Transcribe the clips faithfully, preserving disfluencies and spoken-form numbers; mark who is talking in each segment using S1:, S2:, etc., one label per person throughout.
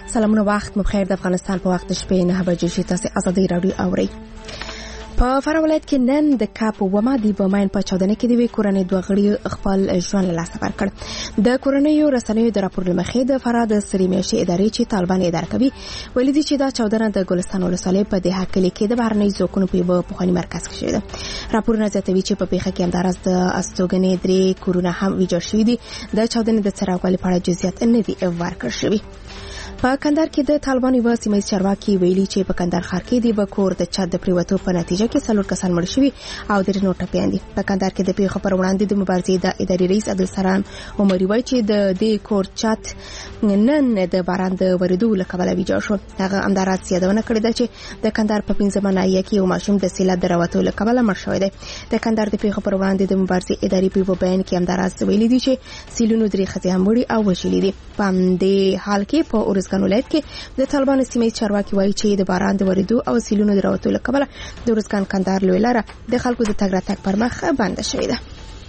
S1: سلامونه، وخت مو بخیر. د افغانستان په وخت شپې نه بجې شي. تاسو ازادي رادیو اورئ. په فراه ولایت کې نن د کاپ وما دی بماین په چاودنه کې د وی کورنۍ دوه غړي خپل ژوند له لاسه ورکړ. د کورنۍ رسنیو د راپور لمخې د فراه د سریمیشي ادارې چې طالبان اداره کوي ویلي دي چې دا چاودنه د ګلستان ولسوالۍ په دهه کلي کې د بهرنۍ ځواکونو په یو پخواني مرکز کې شوې ده. راپورونه زیاتوي چې په پیښه کې همداراز د استوګنې درې کورونه هم ویجاړ شوي دي. د چاودنې د څراغوالي په اړه جزئیات نه دي ورکړل شوي. په کندهار کې د طالبان یو سیمه چارواکي ویلي چې په کندهار ښار کې د بکور د چت د پریوتو په نتیجه کې څلور کسان مړ شوي او درې نور ټپیان دي. په کندهار کې د پیښو پر وړاندې د مبارزې د اداري رئیس عبدالسلام عمري وایي چې د دې کور چت نن د باران د ورېدو له کبله ویجاړ شو. هغه همداراز یادونه کړې ده چې د کندهار په پنځمه ناحیه کې یو ماشوم د سیلاب د راوتو له کبله مړ شوی دی. د کندهار د پیښو پر وړاندې د مبارزې اداري په بیان کې همداراز ویلي دي چې سیلونو درې ښځې هم مړې او وژلې دي. په همدې حال کې په ارزګان ولایت کې د طالبان سیمه چارواکي وایي چې د باران د ورېدو او سیلونو د راوتو له کبله د ارزګان کندهار لوی لاره د خلکو د تګ راتګ پر مخ بنده شوې ده.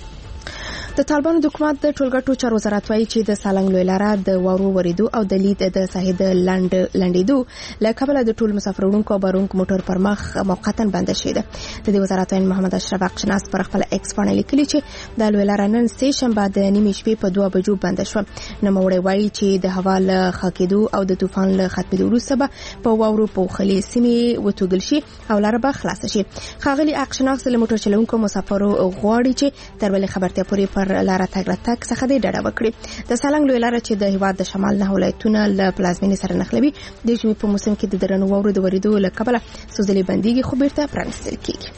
S1: د طالبانو د حکومت د ټولګټو چارو وزارت وایي چې د سالنګ لوی لاره د وارو ورېدو او د لید د ساحې د لند لندېدو له کبله د ټول مسافرونکو او بارونکو موټر پر مخ موقتا بنده شوې ده. د دې وزارت وایي محمد اشرف اقشناس پر خپل ایکس باندې لیکلي چې د لوی لاره نن سه شنبه د نیمې شپې په دوه بجو بنده شو. نوموړی وایي چې د هوا له خاکېدو او د طوفان له ختمېدو وروسته به په واورو پوښلې سیمې وتوږل شي او لاره به خلاصه شي. ښاغلي اقشناس له موټر چلونکو مسافرو غواړي چې تر بلې خبرتیا پورې پر لاره تګ راتګ څخه د ډډه وکړي. د سالنګ لوی لاره چې د هیواد د شمال نه ولایتونه له پلازمینې سره نښلوي د ژمي په موسم کې د درنو واورو د ورېدو له کبله سوزلې بنديږي خو بیرته پرانیستل کیږي.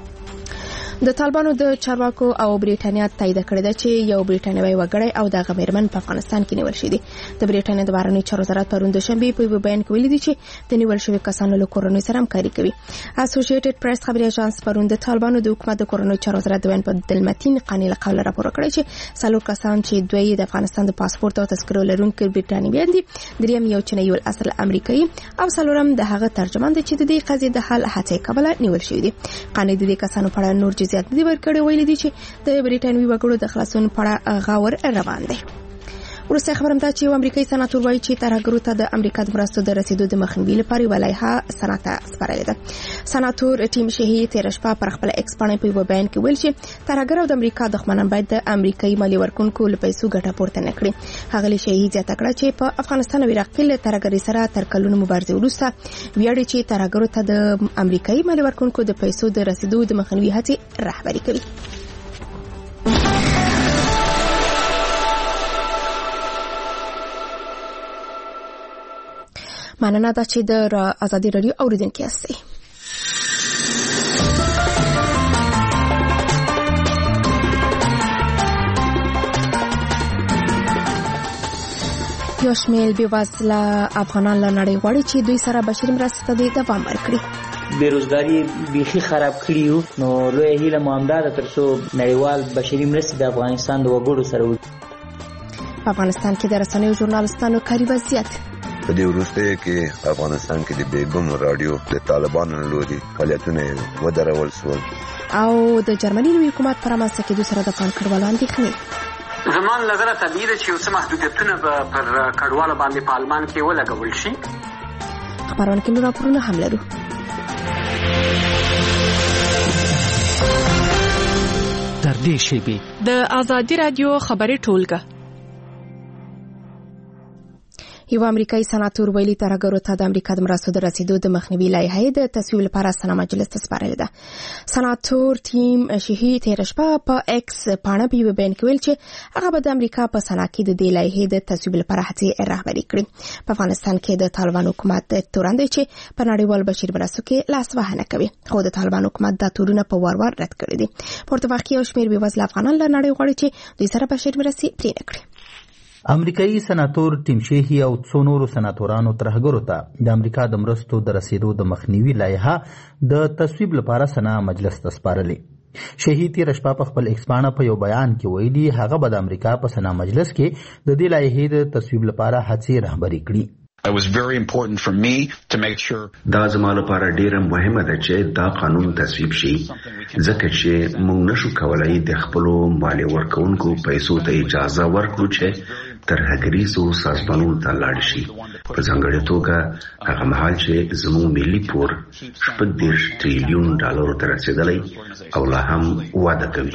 S1: د طالبانو د چارواکو او بریټانیا تایید کړی ده چې یو بریټانیوي وګړی او د غمیرمن په افغانستان کې نیول شوی دی. د بریټانیا د بهرنیو چارو وزارت پرون د شنبه په یو بیان کې ویلي دی چې د نیول شوی کسانو له کورنۍ سره همکاري کوي. اسوسییټډ پریس خبري اژانس پرون د طالبانو د حکومت د کورنۍ چارو وزارت د وین په دلمتین قانی له قوله راپور کړی چې څلور کسان چې دوی د افغانستان د پاسپورت او تذکرو لرونکي بریټانیایان دي، دریم یو چینایي اصل امریکایي او څلورم د هغه ترجمان دی چې د دې قضیې د حل هڅه کوله نیول شوی دی. قانی د دې کسانو په اړه نور جزئیات دی ورکړی ویل دي چې د بریټانوي وګړو د خلاصون په اړه غور روان دی. ورسته خبرم ده چې یو امریکایي سناتور وایي چې ترهګرو ته د امریکا د مرستو د رسیدو د مخنیوي لپاره یوه لایحه سنا ته سپارلې ده. سناتور ټیم شهي تېره شپه پر خپل ایکس باندې په یوه بیان کې ویل چې ترهګر او د امریکا دښمنان باید د امریکایي مالي ورکونکو له پیسو ګټه پورته نه کړي. ښاغلي شهي زیاته کړه چې په افغانستان او عراق کې له ترهګرۍ سره تر کلونو مبارزې وروسته ویاړي چې ترهګرو ته د امریکایي مالي ورکونکو د پیسو د رسیدو د مخنیوي هڅې رهبري کوي. مننه ده چې د ازادي رادیو اوریدونکي یاستئ. یو شمېر بېوزله افغانان له نړۍ غواړي چې دوی سره بشري مرستې ته دوام ورکړي.
S2: بیروزګاری بیخي خراب کړي وو، نو لویه هیله مو همدا ده تر څو نړیوال بشري مرستې د افغانستان د وګړو سره وکړي.
S1: په افغانستان کې د رسنیو ژورنالستانو کاري وضعیت
S3: په دې وروسته کې افغانستان کې د بیګم رادیو د طالبانو لوري فعالیتونه ودرول شول
S1: او د جرمني نوي حکومت پر رامنځته کېدو سره د افغان کډوالو اندېښنې.
S4: زما له نظره طبیعي ده چې یو څه محدودیتونه به پر کډوالو باندې په آلمان کې ولګول شي.
S1: خبرونه کې نور راپورونه هم لرو.
S5: تر دې شیبې
S6: د ازادي رادیو خبري ټولګه.
S1: یو امریکایي سناتور ویلي ترهګرو ته د امریکا د مرستو د رسیدو د مخنیوي لایحه د تصویب لپاره سنا مجلس ته سپارلې ده. سناتور ټیم شهي تېره شپه په ایکس پاڼه په یوه بیان کې ویل چې هغه به د امریکا په سنا کې د دې لایحې د تصویب لپاره هڅې رهبري کړي. په افغانستان کې د طالبان حکومت تورن دی چې په نړیوال بشري مرستو کې لاس وهنه کوي، خو د طالبان حکومت دا تورونه په وار وار رد کړي دي. پورته وخت یو شمېر بېوزله افغانان له نړۍ غواړي چې دوی سره بشري مرستې پرې نه کړي.
S7: امریکایي سناتور ټیم شهي او څو نورو سناتورانو ترهګرو ته د امریکا د مرستو د رسیدو د مخنیوي لایحه د تصویب لپاره سنا مجلس ته سپارلې. شهي تېره شپه په خپل ایکس باندې په یو بیان کې ویلي هغه به د امریکا په سنا مجلس کې د دې لایحې د تصویب لپاره هڅې رهبري کړي.
S8: It was very important for me to make sure
S9: دا زما لپاره ډیره مهمه ده چې دا قانون تصویب شي ځکه چې موږ نشو کولای د خپل مالی ورکونکو پیسو ته اجازه ورکړو چې ترهګریزو سازمانونو ته لاړ شي. په ځانګړې توګه هغه مهال چې زموږ ملي پور شپږ دېرش تریلیون ډالرو ته رسېدلی او لا هم وده کوي.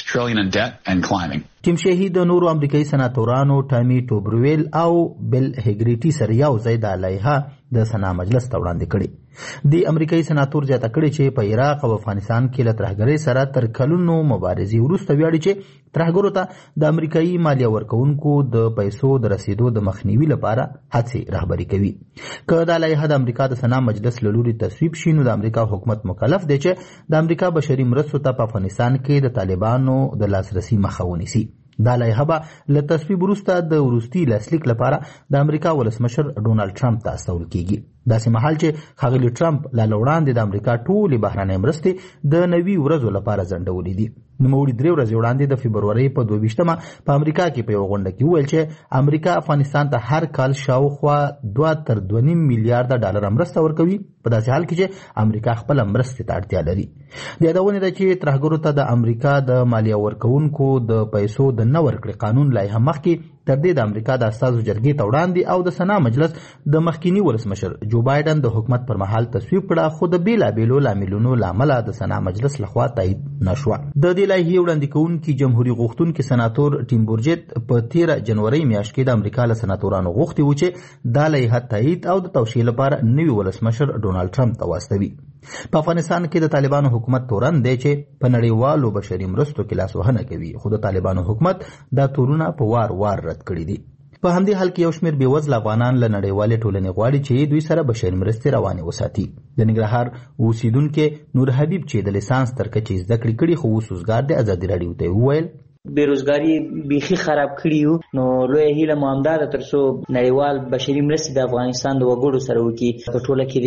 S7: ټیم شهي د نورو امریکایي سناتورانو ټامي ټوبرویل او بل هیګریټي سره یو ځای د لایحه د سنا مجلس ته وړاندې کړي. د امریکایي سناتور زیاته کړي چې په عراق او افغانستان کې له ترهګرۍ سره تر کلونو مبارزې وروسته ویاړي چې ترهګرو ته د امریکایي مالیه ورکوونکو د پیسو د رسیدو د مخنیوي لپاره هڅې رهبري کوي. که دا لایحه د امریکا د سنا مجلس له لوري تصویب شي نو د امریکا حکومت مکلف دی چې د امریکا بشري مرستو ته په افغانستان کې د طالبانو د لاسرسي مخه ونیسي. دا لایحه به له تصویب وروسته د وروستي لاسلیک لپاره د امریکا ولسمشر ډونالډ ټرمپ ته استول کیږي. داسې مهال چې ښاغلي ټرمپ لا له وړاندې د امریکا ټولې بهرنۍ مرستې د نوي ورځو لپاره ځنډولې دي. نوموړي درې ورځې وړاندې د فبرورۍ په دوه ویشتمه په امریکا کې په یوه غونډه کې وویل چې امریکا افغانستان ته هر کال شاوخوا دوه تر دوه نیم میلیارډه ډالر مرسته ورکوي، په داسې حال کې چې امریکا خپله مرستې ته اړتیا لري. د یادونې ده چې ترهګرو ته د امریکا د مالیه ورکوونکو د پیسو د نه ورکړې قانون لایحه مخکې تر دې د امریکا د استازو جرګې ته وړاندې او د سنا مجلس د مخکینی ولسمشر جو بایدن د حکومت پر مهال تصویب کړه، خو د بېلابېلو لاملونو له امله د سنا مجلس لخوا تایید نشوه. د دې لایحې وړاندې کوونکي جمهوري غوښتونکي سناتور ټیم بورجیت په تیره جنورۍ میاشت کې د امریکا له سناتورانو غوښتي و چې دا لایحه تایید او د توشیح لپاره نوي ولسمشر ډونالډ ټرمپ ته واستوي. په افغانستان کې د طالبانو حکومت تورن دی چې په نړیوالو بشري مرستو کې لاسوهنه کوي، خو د طالبانو حکومت دا تورونه په وار وار رد کړي دي. په همدې حال کې یو شمېر بېوزله افغانان له نړیوالې ټولنې غواړي چې دوی سره بشري مرستې روانې وساتي. د ننګرهار اوسیدونکي نور حبیب چې د لیسانس تر کچې زده کړې کړي خو اوس وزګار دی، ازادي راډیو ته وویل
S2: بیروزګاری بیخي خراب کړي یو، نو لویه هیله مو همدا ده تر څو نړیوال بشري مرستې د افغانستان د وګړو سره وکړي، په ټوله کې د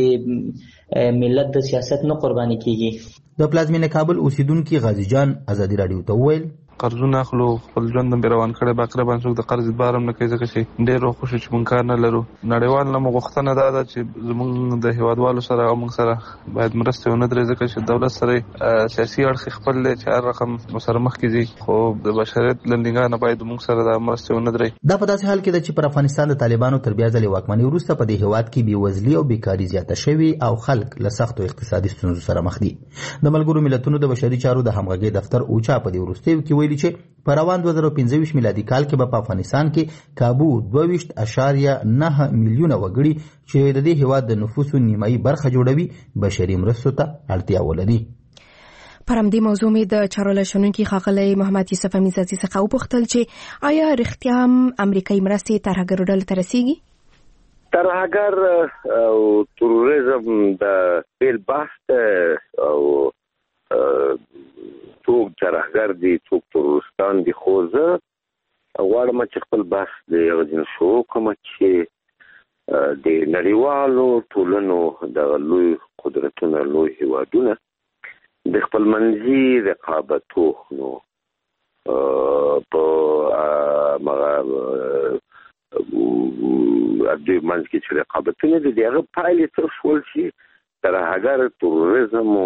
S2: ملت د سیاست نه قرباني کیږي.
S7: د پلازمینې کابل اوسیدونکي غازي جان ازادي راډیو ته وویل
S10: قرضونه اخلو، خپل ژوند هم روان کړی، باقره باندې څوک د قرض بار هم نه کوي ځکه چې ډېر خوشو چې مونږ کار نه لرو. نړیوال نه مو غوښتنه دا ده چې زمونږ د هیوادوالو سره او مونږ سره باید مرستې ونه درې ځکه چې دولت سره سیاسي اړخ خپل دی چې هر رقم سره مخکې ځي، خو د بشریت له نګاه نه باید مونږ سره د مرستې ونه درې.
S7: دا په داسې حال کې ده چې پر افغانستان د طالبانو تر بیا ځلې واکمنۍ وروسته په دې هیواد کې بېوزلي او بیکاري زیاته شوې او خلک له سختو اقتصادي ستونزو سره مخ دي. د ملګرو ملتونو د بشري چارو د همغږۍ دفتر اوچا په دې وروستیو کې ویلي چې په روان دوه زره پنځه ویشت میلادي کال کې به په افغانستان کې کابو دوه ویشت اعشاریه نه میلیونه وګړي چې د دې هیواد د نفوسو نیمایي برخه جوړوي بشري مرستو ته اړتیا ولري.
S1: پر همدې موضوع مې د چارو له شنونکي ښاغلی محمد یوسف امیرزادي څخه وپوښتل چې آیا رښتیا هم امریکایي مرستې ترهګرو ډلو ته رسیږي؟
S11: ترهګر او تروریزم د بیل بحث او څوک ترهګر دي څوک تروریستان دي، خو زه غواړم چې خپل بحث د یو ځین شروع کړم چې د نړیوالو ټولنو د لوی قدرتونو لوی هیوادونه د خپلمنځي رقابتو نو په دوی منځ کې چې رقابتونه دي د هغه پایلې څه شول چې ترهګر تروریزم او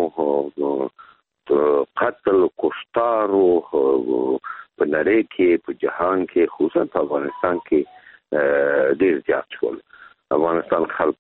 S11: قتل کشتارو په نړۍ کې په جهان کې خصوصا په افغانستان کې ډېر زیات شول. افغانستان خلک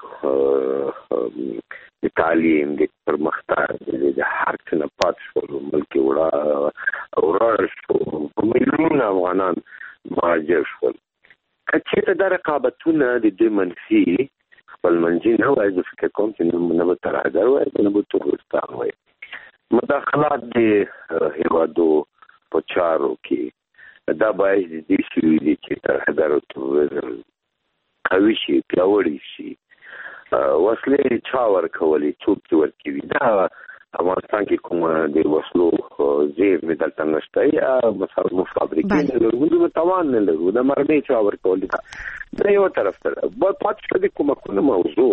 S11: د تعلیم د پرمختګ د هر څه نه پاتې شول، ملک یې وړاړ شو، په میلیونونه افغانان مهاجر شول. که چېرته دا رقابتونه د دوی منفي خپلمنځي نه وای، زه فکر کوم چې نه به ترهګر وای نه به تروریستان وای. مداخلات د هیوادو په چارو کې دا باعث دي چې ترهګر او تروریزم قوي شي، پیاوړي شي. وسلې چا ورکولې، څوک چې ورکوي؟ دا افغانستان کې کوم د وسلو زیرمې دلته نشته، یا مثلا موږ فابریکې نه لرو، موږ توان نه لرو، د مرمۍ چا ورکولې؟ دا یو طرف ته پاتې شو. د کومکونو موضوع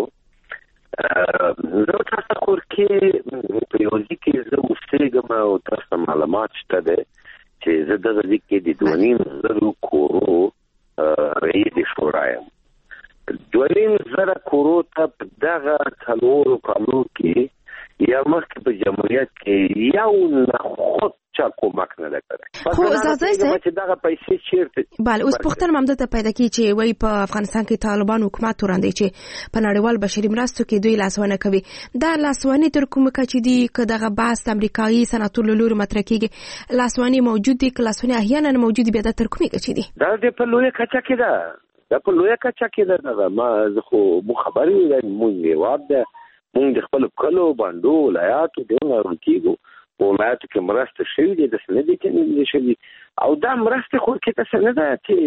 S11: زه تاسو خور کې په یو ځای کې زه اوسېږم او تاسو معلومات شته ده چې زه دغه ځای کې د دوه نیم زرو کورو رئیس شورا یم. دوه نیم زره کورو ته په دغه څلورو کالو کې یا مخکې په جمهوریت کې یو نخود چا چا کومک نه کړی.
S1: خو ځاځي
S11: چې دغه پیسې چیرته
S1: بل اوس پوښتنه ممده ته پیدا کی چې وای په افغانستان کې طالبان حکومت وړاندې چې په نړیوال بشري مرستو کې دوی لاسونه کوي. دا لاسونه تر کومه کچې دي که دغه بحث امریکایي سناتور له لوري مطرح کیږي لاسونه موجود دي که لاسونه احیانا موجود دي بیا د تر کومه کچې دي؟
S11: دا د په لوی کچا کې ده دا په لوی کچا کې ده. ما زه خو مو خبرې ده مونږ یواب ده مونږ د خپل کلو باندې ولایاتو دغه ورکیږو په ولایاتو کې مرسته شوې دي د سندې کې نه شوې او دا مرسته خو کې څه نه ده چې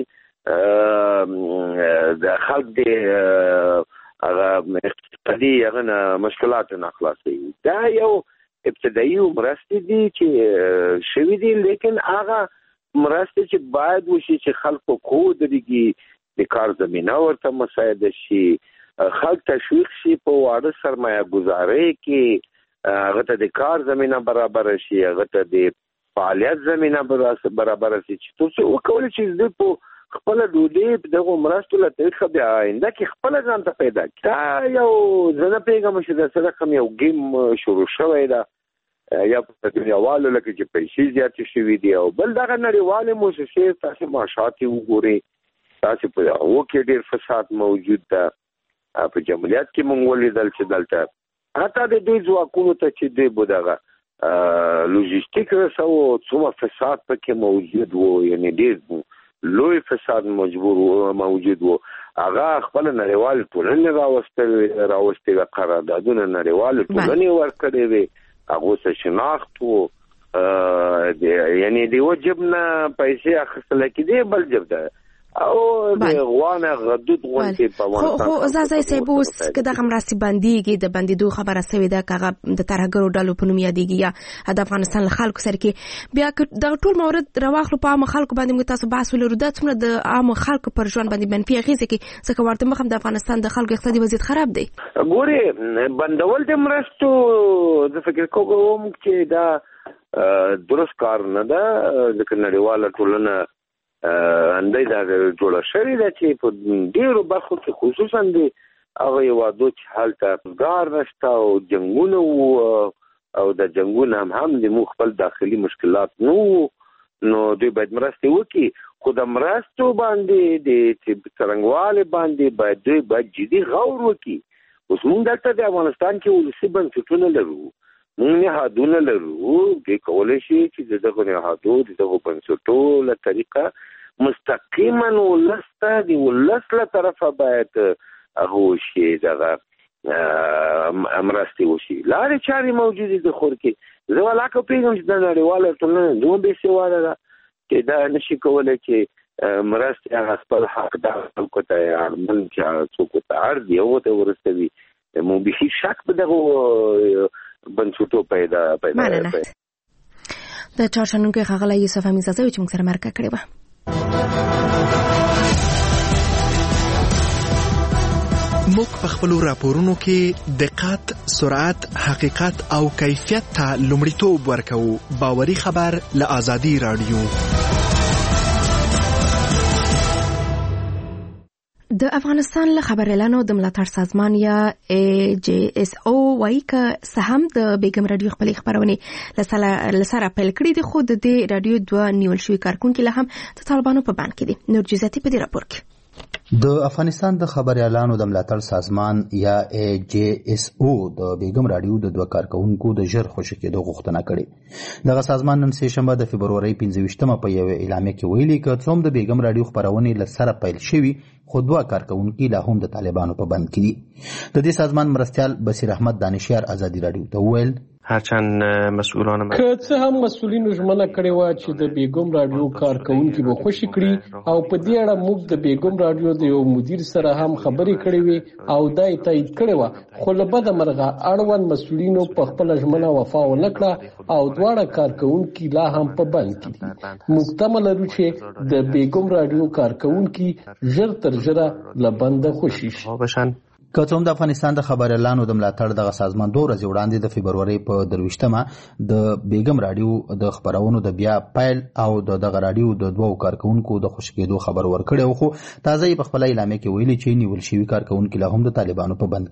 S11: د خلک د هغه اقتصادي هغه مشکلات نه خلاصي. دا یو ابتدایي مرسته دي چې شوې دي لیکن هغه مرسته چې باید وشي چې خلکو کو درېږي د کار زمينه ورته مساعده شي خلک تشویق شي په واړه سرمایه گزاري کې هغه ته د کار زمينه برابر شي هغه ته د فعالیت زمينه برابر شي چې تاسو وکولای شئ د په خپل ډوډۍ دغه مرستو له طریقه بیا آینده کې خپل ځان ته پیدا کړه. یو ځنه پیغام چې د سره کوم یو گیم شروع شوی دا یا په دنیاوالو لکه چې پیسې زیاتې شوي دي او بل دغه نړیوالې موسسې تاسو معاشات وګورئ تاسو په هغو کې ډېر فساد موجود ده. په جمهوریت کې مونږ ولیدل چې دلته حتی د دوی ځواکونو ته چې دوی به دغه لوجستیک رسو څومره فساد پکې موجود و یعنی ډېر لوی فساد مجبور موجود و. هغه خپل نړیوال ټولنې راوستل راوستي قراردادونه نړیوال ټولنې ورکړي وي هغه څه شناخت وو یعنی دی وجب نه پیسې اخیستل کېدې بل جب ده او د غوانه غدود غونډې په افغانستان
S1: خو خو ځاځي صاحب اوس که دغه مرستې بندېږي د بندېدو خبره سوې ده که هغه د ترهګرو ډلو په نوم یادېږي یا د افغانستان له خلکو سره کې بیا که دغه ټول مورد راواخلو په عامو خلکو باندې موږ تاسو بحث ولرو دا څومره د عامو خلکو پر ژوند باندې منفي اغېزې کوي ځکه ورته مخ هم د افغانستان د خلکو اقتصادي وضعیت خراب دی.
S11: ګورې بندول د مرستو زه فکر کوم چې دا درست کار نه ده ځکه نړیواله ټولنه اندای دا جوړه شوې ده چې په ډېرو برخو کې خصوصا د هغه هېوادو چې هلته روزګار نشته او جنګونه وو او د جنګونه هم هم د موږ خپل داخلي مشکلات نه وو نو دوی باید مرستې وکړي خو د مرستو باندې د څرنګوالې باندې باید دوی باید جدي غور وکړي. اوس موږ دلته د افغانستان کې ولسي بنسټونه لرو موږ نهادونه لرو دوی کولی شي چې د دغو نهادو د دغو بنسټو له طریقه مستقیما ولس ته د ولس له طرفه باید هغه وشي دغه مرستې وشي. لارې چارې موجودې دي خو کې زه ولاکه پوهېږم چې دا نړیواله ټولنه دومره بېسواده ده چې دا نشي کولی چې مرستې هغه خپل حقدار خلکو ته اړمن چې څوک ورته اړ دي هغو ته ورسوي. مونږ بیخي شک په دغو بنسټو پیدا پیدا
S1: د چارشنونکو ښاغلی یوسف امیرزاده چې موږ سره مرکه کړې وه.
S12: موږ په خپلو راپورونو کې دقت، سرعت، حقیقت او کیفیت ته لومړیتوب ورکوو. باوري خبر له آزادي رادیو.
S1: د افغانستان له خبريالانو د ملاتړ سازمان یا ای جی اس او وايي که څه هم د بیګم رادیو خپل خبرونه لسره پیل کړی دي خو د دې رادیو دوه نیول شوي کارکونکي له هم د طالبانو په بند کې دي. نور جزئیات په دې راپور کې.
S7: د افغانستان د خبريالانو د ملاتړ سازمان یا ای جی اس او د بیګم رادیو د دوه کارکونکو د ژر خوشی کېدو غوښتنه کړې. دغه سازمان نن سه شنبه د فبرورۍ پنځه ویشتمه په یو اعلامیه کې ویلي که څوم د بیګم رادیو خبرونه لسره پیل شوي خو دوه کارکونکي لا هم د طالبانو په بند کې دي. د دې سازمان مرستیال بصیر احمد دانشیار آزادي رادیو ته وویل
S13: هرچند مسئولان
S14: که څه هم مسؤلینو ژمنه کړې وه چې د بیګم رادیو کارکونکي به خوشي کړي او په دې اړه موږ د بیګم رادیو د یو مدیر سره هم خبرې کړې وې او دا یې تایید کړې وه خو له بده مرغه اړوند مسؤلینو په خپله ژمنه وفا ونه کړه او دواړه کارکونکي لا هم په بند کې دي. موږ تمه لرو چې د بیګم رادیو کارکونکي ژر تر ژره له بنده خوشي شي.
S7: که څوم د افغانستان د خبريالانو د ملاتړ دغه سازمان دوه ورځې وړاندې د فبرورۍ په درویشتمه د بیګم رادیو د خبرونو د بیا پیل او د دغه رادیو د دوو کارکونکو د خوشي کېدو خبر ورکړی خو تازه یې په خپل اعلامیه کې ویلي چې نیول شوي کارکونکي لا هم د طالبانو په بند کې دي.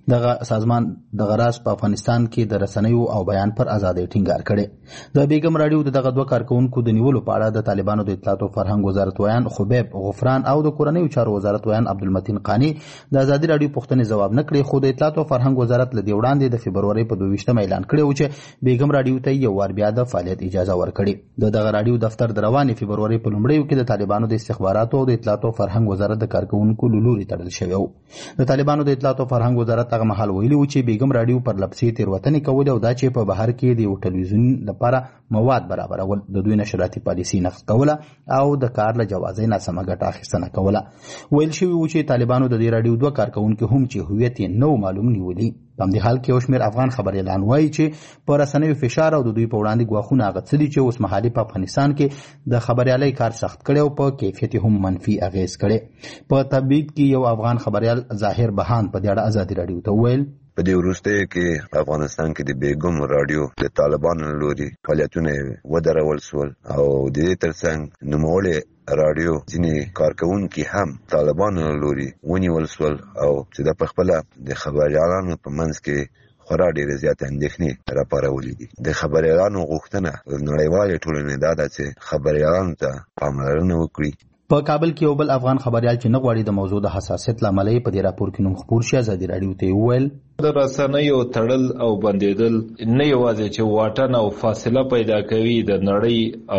S7: دغه سازمان د غراس په افغانستان کې د رسنیو او بیان پر ازادۍ ټینګار کړي. د بیګم رادیو دغه دوه کارکونکو د نیولو په اړه د طالبانو د اطلاعات او فرهنګ وزارت ویان خبیب غفران او د کورنیو چارو وزارت ویان عبدالمتین قانی د ازادي رادیو پوښتنې ځواب نه کړي، خو د اطلاعات او فرهنګ وزارت له دې وړاندې د فبرورۍ په دوه ویشتمه اعلان کړی و چې بیګم رادیو ته یو وار بیا د فعالیت اجازه ورکړي. د دغه رادیو دفتر د روانې فبرورۍ په لومړیو کې د طالبانو د استخباراتو او د اطلاعات او فرهنګ وزارت د کارکونکو له لوري تړل شوی و. د طالبانو د اطلاعات او فرهنګ وزارت هغه مهال ویلي و چې بیګم رادیو پر لپسې تېروتنې کولې او دا چې په بهر کې د یو ټلویزیون لپاره مواد برابرول، د دوی نشراتي پالیسي نقض کوله او د کار له جوازۍ ناسمه ګټه اخیستنه کوله. ویل شوي و چې طالبانو د دې رادیو دوه کارکونکي هم چې هویت یې نه و معلوم نیولي. په همدې حال کې یو شمېر افغان خبریالان وایي چې په رسنیو فشار او د دوی په وړاندې ګواښونه هغه څه دي چې اوس مهالي په افغانستان کې د خبریالۍ کار سخت کړی او په کیفیت هم منفي اغېز کړی. په تبعید کې یو افغان خبریال ظاهر بهان په دې اړه ازادي رادیو ته وویل
S3: په دې وروستیو کې افغانستان کې د بیګم رادیو د طالبانو له لوري فعالیتونه ودرول شول او د دې ترڅنګ نوموړې رادیو ځینې کارکوونکي هم طالبانو له لوري ونیول شول او چې د پخپله د خبریالانو په منځ کې خورا ډېرې زیاتې اندېښنې راپارولې دي. د خبریالانو غوښتنه نړیوالې ټولنې دا ده چې خبریالانو ته پاملرنه وکړي.
S7: په کابل کې یو بل افغان خبریال چې نه غواړي د موضوع د حساسیت له امله په دې راپور کې نوم خپور شي ازادي رادیو ته وویل
S15: د رسنیو تړل او بندیدل نه یوازې چې واټن او فاصله پیدا کوي د نړۍ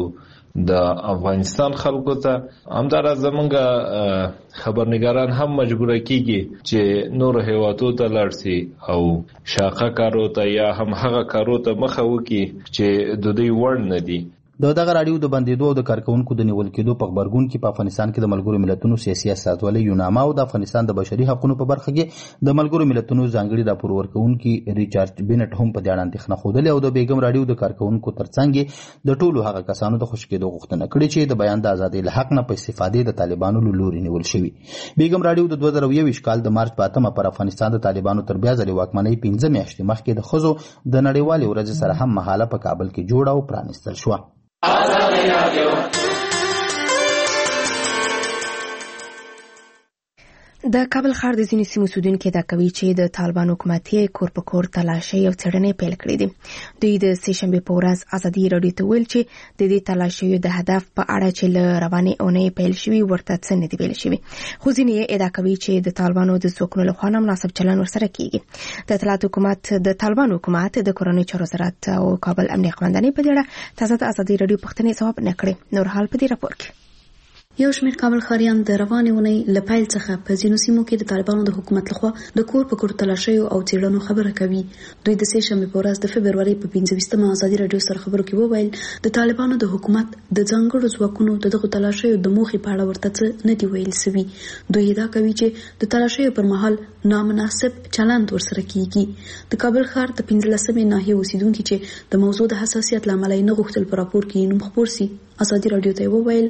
S15: او د افغانستان خلکو ته، همدارس زمونږ خبرنګاران هم مجبوره کیږي چې نور هیوادو ته لاړ شي او شاقه کارو ته یا هم هغه کارو ته مخه وکړي چې د دوی وړ نه دي.
S7: د دغه راډیو د بندیدو او د کارکونکو د نیول کېدو په خبرګون کې په افغانستان کې د ملګرو ملتونو سیاسي استازولۍ یوناما او د افغانستان د بشري حقوقو په برخه کې د ملګرو ملتونو ځانګړي راپور ورکوونکي ریچارډ بینټ هم په دې اړه اندېښنه ښودلې او د بیګم راډیو د کارکونکو ترڅنګ د ټولو هغه کسانو د خوشي کېدو غوښتنه کړې چې د بیان د ازادۍ له حق نه په استفادې د طالبانو له لوري نیول شوي. بیګم راډیو د دوه زره یوویشت کال د مارچ په اتمه پر افغانستان د طالبانو تر بیا ځلې واکمنۍ پنځه میاشتې مخکې د ښځو د نړیوالې ورځې سره هم مهاله په کابل کې جوړه او پرانیستل شوه.
S1: د کابل ښار د ځینو سیمو اوسیدونکي دا کوي چې د طالبان حکومت یې کور په کور تلاشۍ او څېړنې پیل کړې دي. دوی د سې شنبې په ورځ ازادي راډیو ته ویل چې د دې تلاشیو د هدف په اړه چې له روانې اونۍ پیل شوي ورته څه نه دي ویل شوي، خو ځینې یې ادعا کوي چې د طالبانو د ځواکونو لخوا نه مناسب چلن ورسره کیږي. د اطلاعات حکومت د طالبان حکومت د کورنیو چارو وزارت او کابل امنیه قومندانۍ په دې اړه تازه د ازادي راډیو پوښتنې ځواب نه کړې. نور حال په دې راپور کې
S16: یو شمېر کابل ښاریان د روانې اونۍ له پیل څخه په ځینو سیمو کې د طالبانو د حکومت لخوا د کور په کور تلاشیو او څېړنو خبره کوي. دوی د سې شنبې په ورځ د فبرورۍ په پنځه ویشتمه ازادي راډیو سره خبرو کې وویل د طالبانو د حکومت د ځانګړو ځواکونو د دغو تلاشیو د موخې په اړه ورته څه نه دي ویل سوي. دوی ادعا کوي چې د تلاشیو پر مهال نامناسب چلند ورسره کیږي. د کابل ښار د پنځلسمې ناحیې اوسیدونکي چې د موضوع د حساسیت له امله یې نه غوښتل په راپور کې نوم خپور سي ازادي راډیو ته وویل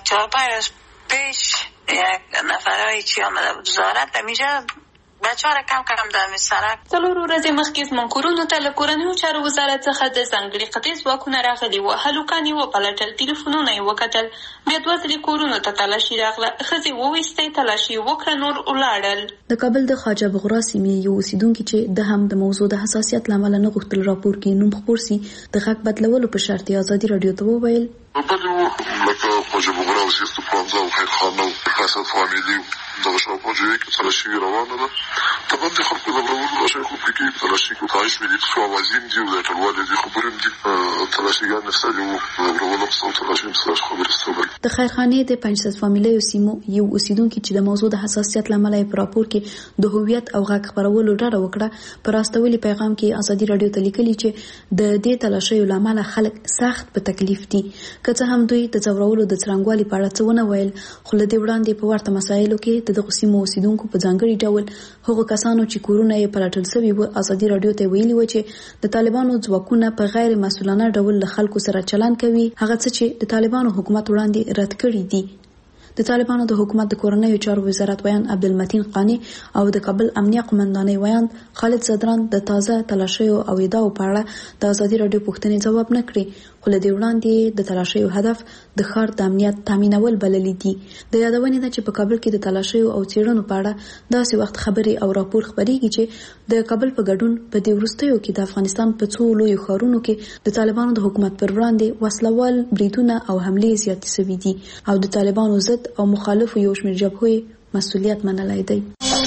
S17: پیش یک نفرایی چې آمده بود وزارت همیشه بچه ها را کم کم در سرک
S6: څلور ورځې مخکې زموږ کورونو ته له کورنیو چارو وزارت څخه د ځانګړي قطعې ځواکونه راغلي وو. هلکان یې وپلټل، ټلیفونونه یې وکتل، بیا دوه ځلې کورونو ته تلاشي راغله، ښځې وویستې، تلاشي وکړه، نور ولاړل.
S16: د کابل د خواجه بغرا سیمې یو اوسیدونکي چې د هم د موضوع د حساسیت له امله نه غوښتل راپور کې نوم خپور سي د غږ بدلولو په شرط یې ازادي راډیو ته وویل
S18: بلې لکه خواجه بغرا او سیستو پلانزه او خیرخانه او حسد فامیلي دغه شاوخوا جایو کې تلاشي روانه ده. طبعا د خلکو د برابرولو لاشۍ خو پکې تلاشي کو تعایش مې دي څو اوازین دي او د ټولوالې دي خبرې هم دي تلاشیګان نفسالي وو د برابرولو څو تلاشي هم ستاسو خبرې ستوبل.
S16: د خیرخانې د پنځه فامیلیو سیمو یو اوسیدونکي چې د موضوع د حساسیت له امله په راپور کې د هویت او غږ خپرولو ډاډه وکړه په راستولي پیغام کې ازادي راډیو ته لیکلي چې د دې تلاشیو له امله خلک سخت په تکلیف دي. که څه هم دوی د ځورولو د څرنګوالي په اړه څه ونه ویل، خو له دې وړاندې په ورته مسایلو کې د دغو سیمو اوسیدونکو په ځانګړي ډول هغو کسانو چې کورونه یې پلټل سوي وو ازادي راډیو ته ویلي وو چې د طالبانو ځواکونه په غیر مسؤلانه ډول له خلکو سره چلند کوي، هغه څه چې د طالبانو حکومت وړاندې رد کړي دي. د طالبانو د حکومت د کورنیو چارو وزارت ویان عبدالمتین قانی او د کابل امنیه قومندانۍ ویان خالد زدران د تازه تلاشیو او ادعاو په اړه د ازادي راډیو پوښتنې ځواب نه کړې. خو له دې وړاندې د تلاشیو هدف د ښار د امنیت تامینول بللی دي. د یادونې ده چې په کابل کې د تلاشیو او څېړنو په اړه داسې وخت خبرې او راپور خپرېږي چې د کابل په ګډون په دې وروستیو کې د افغانستان په څو لویو ښارونو کې د طالبانو د حکومت پر وړاندې وسلوال بریدونه او حملې زیاتې شوي دي او د طالبانو ضد او مخالفو یو شمېر جبهو مسؤلیت منلی دی.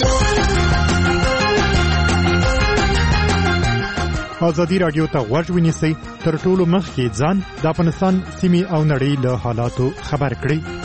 S19: ازادي راډیو ته غوږ ونیسئ، تر ټولو مخکې ځان د افغانستان سیمې او نړۍ له حالاتو خبر کړئ.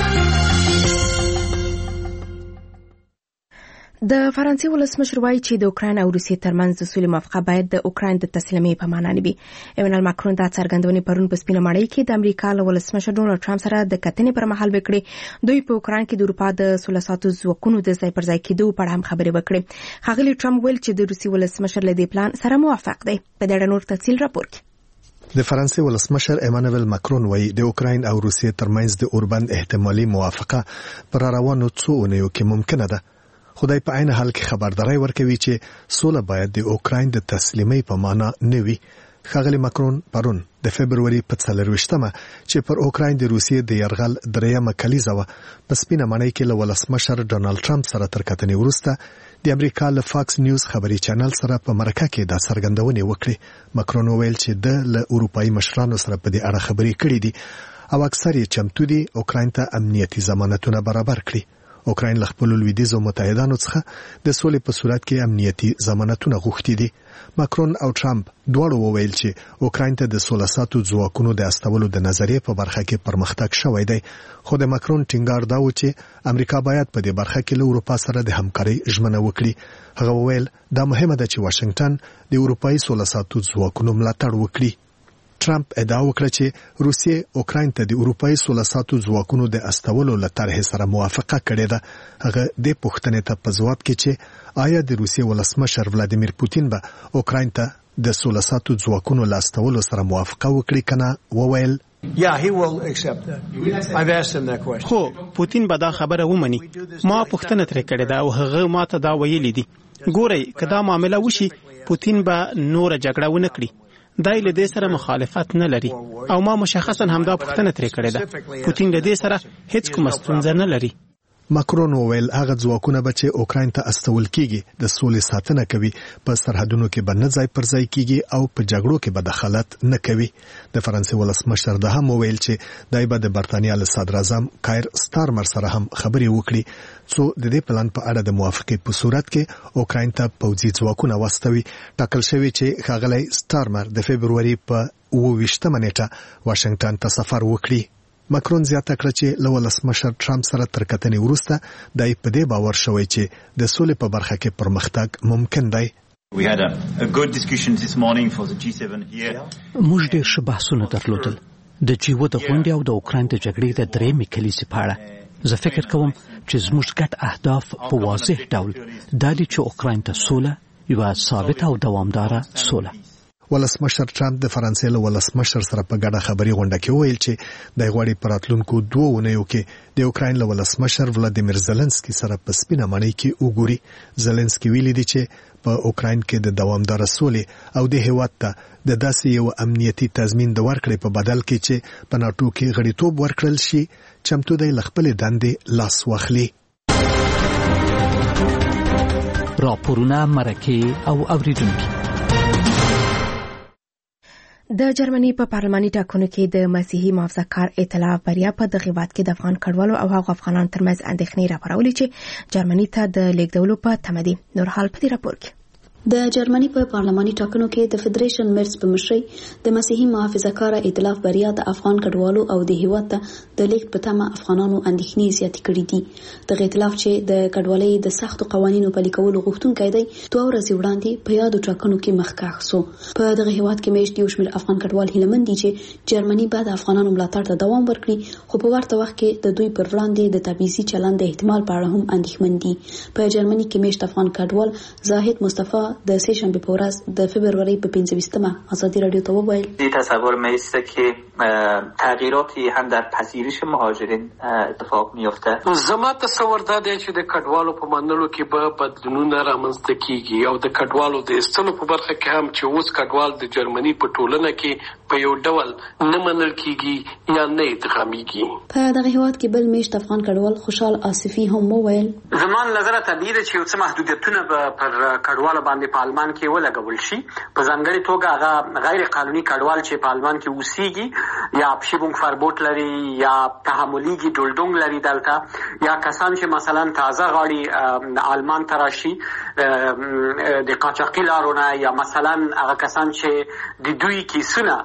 S1: د فرانسې ولسمشر وایي چې د اوکراین او روسیې ترمنځ د سولې موافقه باید د اوکراین د تسلیمۍ په معنا نه وي. ایمانوئل ماکرون دا څرګندونې پرون په سپینه ماڼۍ کې د امریکا له ولسمشر ډونالډ ټرمپ سره د کتنې پر مهال وکړې. دوی په اوکراین کې د اروپا د سوله ساتو ځواکونو د ځای پر ځای کېدو په اړه هم خبرې وکړې. ښاغلي ټرمپ ویل چې د روسیې ولسمشر له دې پلان سره موافق دی. په دې اړه نور تفصیل راپور کې
S12: د فرانسې ولسمشر ایمانوئل ماکرون وایي د اوکراین او روسیې ترمنځ د اوربند احتمالي موافقه پر روانو څو اونیو کې ممکنه ده. خدای په عین حال کې خبرداري ورکوي چې سوله باید د اوکراین د تسلیمۍ په معنا نه وي. ښاغلي ماکرون پرون د فبرवरी په څلرویشتمه چې پر اوکراین د روسیې د یرغل دریمه کلیزه وه په سپینه ماڼۍ کې له ولسمشر ډونالډ ټرمپ سره تر کتنې وروسته د امریکا له فاکس نیوز خبري چینل سره په مرکه کې دا څرګندونې وکړې. ماکرون وویل چې د له اروپایي مشرانو سره په دې اړه خبرې کړې دي او اکثر یې چمتو دي اوکراین ته امنیتي ضمانتونه برابر کړي. اوکراین له خپل لویدیځو متحدانو څخه د سولې په صورت کې امنیتي ضمانتونه غوښتي دي. ماکرون او ټرمپ دواړو وویل چې اوکراین ته د سوله ساتو ځواکونو د استولو د نظریې په برخه کې پرمختګ شوی دی. خو د ماکرون ټینګار دا و چې امریکا باید په دې برخه کې له اروپا سره د همکارۍ ژمنه وکړي. هغه وویل دا مهمه ده چې واشنگټن د اروپایي سوله ساتو ځواکونو ملاتړ وکړي. ټرمپ ادعا وکړه چې روسیې اوکراین ته د اروپایي سوله ساتو ځواکونو د استولو له طرحې سره موافقه کړې ده. هغه د پوښتنې ته په ځواب کې چې آیا د روسیې ولسمشر ولادیمیر پوتین به اوکراین ته د سوله ساتو ځواکونو له استولو سره موافقه وکړي کنه، وویل
S20: Yeah, he will accept that. I've asked him that question.
S21: خو پوتین به دا خبره ومني. ما پوښتنه ترې کړې ده او هغه ماته دا ویلي دي. ګورئ که دا معامله وشي پوتین به نور جګړه ونه کړي. دای له دې سره مخالفت نه لري او ما مشخصا همدا پوښتنه ترې کړې ده. پوتین له دې سره هیڅ کومه ستونزه نه لري.
S12: ماکرون وویل هغه ځواکونه به چې اوکراین ته استول کیږي د سولې ساتنه کوي، په سرحدونو کې به نه ځای پر ځای کیږي او په جګړو کې به دخالت نه کوي. د فرانسې ولسمشر دا هم وویل چې دای به د برتانیا له صدر اعظم کایر سټارمر سره هم خبرې وکړي څو د دې پلان په اړه د موافقې په صورت کې اوکراین ته پوځي ځواکونه واستوي. ټاکل شوی چې ښاغلی سټارمر د فبرवरी په اووه ویشتمه نیټه واشنگټن ته سفر وکړي. ماکرون زیاته کړه چې له ولسمشر ټرمپ سره تر کتنې وروسته دای په دې باور شوی چې د سولې په برخه کې پرمختګ ممکن دی.
S5: موږ ډېر ښه بحثونه درلودل د جی اوه د غونډې او د اوکراین د جګړې د درېیمې کلیزې په اړه. زه فکر کوم چې زموږ ګډ اهداف په واضح ډول دا دي چې اوکراین ته سوله، یوه ثابته او دوامداره سوله.
S12: ولسمشر ټرمپ د فرانسې له ولسمشر سره په ګډه خبري غونډه کې وویل چې د غوړي پراتلونکو دوه اونیو کې د اوکراین له ولسمشر ولادیمیر زيلنسکي سره په سپینه ماڼۍ کې وګوري. زيلنسکي ویلي دی چې په اوکراین کې د دوامدار سولې او د هیواد ته د داسې یو امنیتي تضمین د ورکړې په بدل کې چې په ناتو کې غړیتوب ورکړل شي چمتو دی خپل دندې لاس واخلي.
S5: راپورونه مرکه او اوریدونکو.
S1: د جرمني په پارلماني ټاکنو کې د مسیحي محافظه‌کار ائتلاف بریا په دغه هیواد کې د افغان کډوالو او هغو افغانانو ترمنځ اندېښنې راپارولې چې جرمني ته د لیږدولو په تمه دي. نور حال په دې راپور کې
S16: د جرمني په پارلماني ټاکنو کې د فدریشن مرز په مشرۍ د مسیحي محافظه‌کار ائتلاف بریا د افغان کډوالو او د هیواد ته د لیږد په تمه افغانانو اندېښنې زیاتې کړې دي. دغه ائتلاف چې د کډوالۍ د سختو قوانینو پلي کولو غوښتونکی دی دوه ورځې وړاندې په یادو ټاکنو کې مخکښ سو. په دغه هیواد کې مېشت یو شمېر افغان کډوال هیلهمند دي چې جرمني به د افغانانو ملاتړ ته دوام ورکړي، خو په ورته وخت کې د دوی پر وړاندې د تبعیضي چلند د احتمال په اړه هم اندېښمن دي. په جرمني کې مېشت افغان کډوال زاهد مصطفی د سه شنبه په ورځ د فبرवरी په پنځه ویشتمه ازادي رادیو ته وویل
S4: این تصور میسته که تغییراتی هم در پذیرش مهاجرین اتفاق میفته.
S14: زما تصور دا دی چې د کډوالو په منلو کې به بدلونونه رامنځته کیږي او د کډوالو د استلو په برخه کې هم چې اوس کډوال د جرمني په ټولنه کې په یو ډول نه منل کیږي یا نه ادغامیږي.
S16: په دغه هیواد کې بل میشت افغان کډوال خوشحال آصفي هم وویل
S22: زمان نظر طبیعي چې یو څه محدودیتونه پر کډوالو باندې په آلمان کې ولګول شي، په ځانګړي توګه هغه غیر قانوني کډوال چې په آلمان کې اوسېږي یا پښیبونګ فربوت لري یا تحمليږي ډولډونګ لري دلته، یا کسان چې مثلا تازه غاړي آلمان ته راشي د قاچاقي لارونه، یا مثلا هغه کسان چې د دوی کیسونه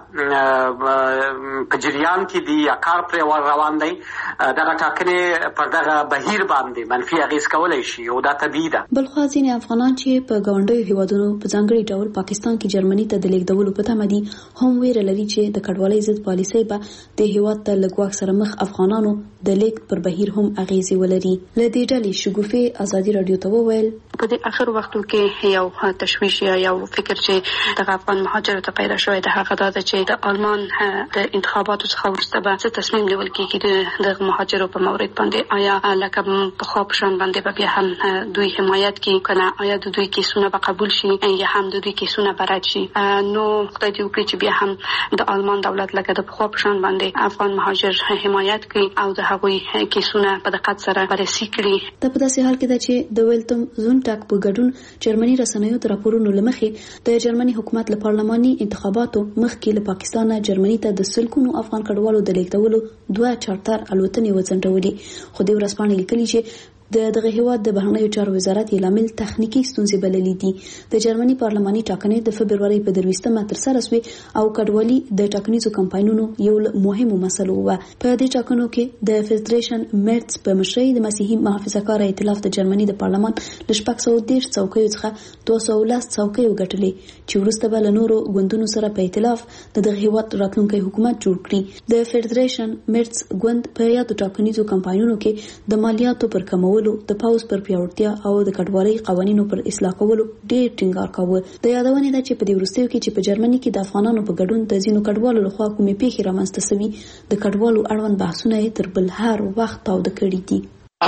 S22: په جریان کې دي یا کار پر روان دی، دغه ټاکنې پر دغه بهیر باندې منفي اغیز کولای شي او دا طبیعي ده.
S16: بلخو ځینې افغانان چې په ګاونډیو هیوادونو په ځانګړي ډول پاکستان کې جرمني ته د لیږدولو په تمه دي هم ویره لري چې د کډوالۍ ضد پالیسۍ به د هیواد ته له ګواښ سره مخ افغانانو د لیږد پر بهیر هم اغیزې ولري. له دې ډلې شګوفې ازادي رادیو ته وویل
S23: په دې اخر وختو کې یو تشویش یا یو فکر چې د افغان مهاجرو ته پیدا شوی د هغه د چې د آلمان د انتخاباتو څخه وروسته به څه تصمیم نیول کیږي د مهاجرو په مورد باندې، آیا لکه په خوا په شان باندې به بیا هم دوی حمایت کوي کنه، آیا د دوی کیسونه به قبول شي یا هم د دوی کیسونه به رد شي. نو خدای دې وکړي چې بیا هم د آلمان دولت لکه د خوا په شان باندې افغان مهاجر حمایت کوي او د هغوی کیسونه په دقت سره بررسي کړي.
S16: د په داسې حال کې ده چې د ویلتم زونټاک په ګډون جرمني رسنیو د راپورونو لمخې د جرمني حکومت له پارلماني انتخاباتو مخکې له پاکستانه جرمني ته د سلګونو افغان کډوالو د لیږدولو دوه چارتر الوتنې وځنډولې، خو د ورځپاڼې لیکلي چې د دغه هیواد د بهرنیو چارو وزارت یې لامل تخنیکی ستونزې بللې دي. د جرمني پارلماني ټاکنې د فبرवरी په درویشتمه تر سره شوې او کډوالي د ټاکنیزو کمپاینونو یو مهمو مسلو و. په دې ټاکنو کې د فدریشن مرتس په مشرۍ د مسیحي محافظه‌کار ائتلاف د جرمني د پارلمان ل شپږ سوه دېرش څوکیو څخه دوه سوه لس څوکیو ګټلې چې وروسته به له نورو ګوندونو سره په ائتلاف د دغه هیواد راتلونکي حکومت جوړ کړي. د فدریشن مرتس ګوند په یادو ټاکنیزو کمپاینونو کې د مالیاتو پر کمولو، د پاوز پر پیاوړتیا او د کډوالۍ قوانینو پر اصلاح کولو ډېر ټینګار کاوه. د یادونې ده چې په دې وروستیو کې چې په جرمني کې د افغانانو په ګډون د ځینو کډوالو لخوا کومې پیښې رامنځته شوي، د کډوالو اړوند بحثونه یې تر بل هر وخت تاوده کړي دي.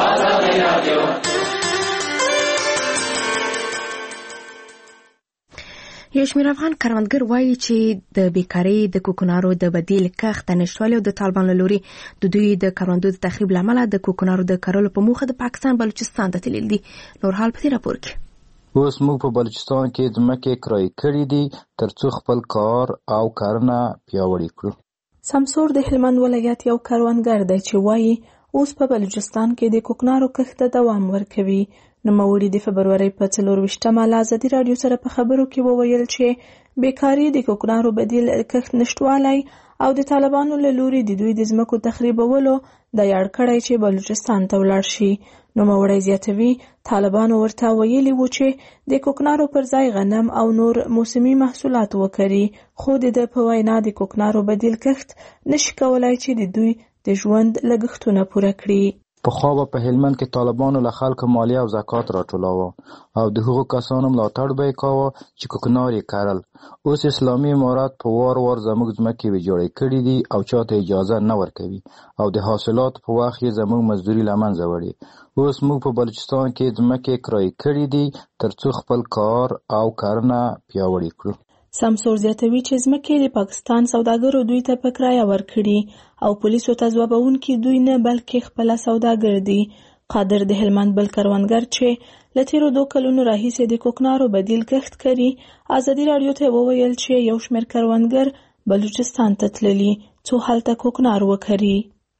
S1: یو شمېر افغان کروندګر وایي چې د بیکارۍ د کوکنارو د بدیل کښت نشټوالي او د طالبان له لوري د دوی د کروندو د تخریب لامل د کوکنارو د کرلو په موخه د پاکستان بلوچستان ته تلل دي. نور حال په دې راپور کې
S24: اوس موږ په بلوچستان کې ځمکې کرایه کړې دي ترڅو خپل کار او کرنه پیاوړې کړو.
S25: سمسور د هلمند ولایت یو کروندګر دی چې وایي اوس په بلوچستان کې د کوکنارو کښت ته دوام ورکوي. نوموړي د فبرवरी په څلور ویشتمه له ازادي رادیو سره په خبرو کې وویل چې بیکاري د کوکنارو بدیل کښت نشټوالی او د طالبانو له لوري د دوی د ځمکو تخریبولو د یاړ کړی چې بلوچستان ته ولاړ شي. نوموړی زیاتوي طالبانو ورته ویلي وو چې د کوکنارو پر ځای غنم او نور موسمي محصولات وکړي، خو د ده په وینا د کوکنارو بدیل کښت نشي کولای چې د دوی د ژوند لګښتونه پوره کړي.
S24: پخوا به په هلمند کې طالبانو له خلکو مالیه او زکات راټولاوه او د هغو کسانو ملاتړ به یې کاوه چې کوکنار یې کرل. اوس اسلامي امارت په وار وار زموږ ځمکې ویجاړې کړي دي او چاته اجازه نه ورکوي او د حاصلاتو په وخت یې زموږ مزدوري له منځه وړي. اوس موږ په بلوچستان کې ځمکې کرایه کړي دي ترڅو خپل کار او کرنه پیاوړې کړو.
S25: سمسور زیاتوي چې ځمکې د پاکستان سوداګرو دوی ته په کرایه ورکړي او پولیسو ته ځوابونکي دوی نه بلکې خپله سوداګر دي. قادر د هلمند بل کروندګر چې له تیرو دوه کلونو راهیسې د کوکنارو بدیل کښت کوي ازادي راډیو ته وویل چې یو شمېر کروندګر بلوچستان ته تللي څو هلته کوکنار وکري.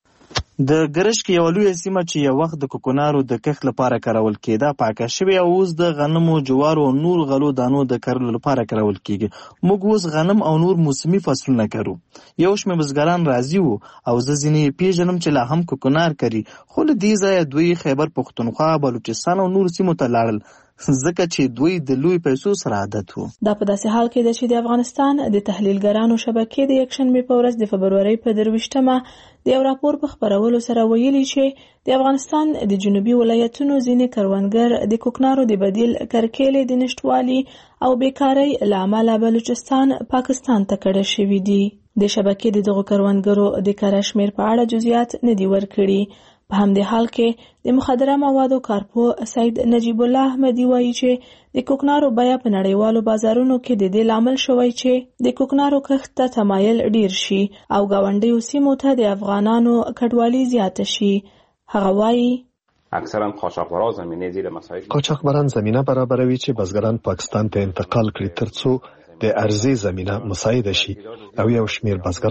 S26: د ګرشک یو لویه سیمه چې یو وخت د کوکنارو د کښت لپاره کارول کېده پاکه شوې او اوس د غنمو، جوارو او نور غلو دانو د کرلو لپاره کارول کېږي. موږ اوس غنم او نور موسمي فصلونه کرو. یو شمېر بزګران راضي وو او زه ځینې پیژنم چې لا هم کوکنار کري، خو له دې ځایه دوی خیبر پښتونخوا، بلوچستان او نورو سیمو ته لاړل. ځکه چې دوی د لوی پیسو سره عادت وو.
S25: دا په داسې حال کې ده چې د افغانستان د تحلیلګرانو شبکې د یکشنبې په ورځ د فبرورۍ په درویشتمه د یو راپور په خپرولو سره ویلي چې د افغانستان د جنوبي ولایتونو ځینې کروندګر د کوکنارو د بدیل کرکیلې د نشټوالي او بیکارۍ له امله بلوچستان پاکستان ته کډه شوي دي. د شبکې د دغو کروندګرو د کره شمېر په اړه جزئیات نه دي ورکړي. په همدې حال کې د مخدره موادو کارپو سید نجیب الله احمدي وایي چې د کوکنارو بیه په نړیوالو بازارونو کې د دې لامل شوی چې د کوکنارو کښت ته تمایل ډیر شي او ګاونډیو سیمو ته د افغانانو کډوالي زیاته شي. هغه وایي
S2: اکثرا قاچاقبران زمینه زیر مسائل
S12: قاچاقبران زمینه برابروي چې بزګران پاکستان ته انتقال کړي ترڅو د ارزي زمینه مساعده شي او یو شمیر بزګران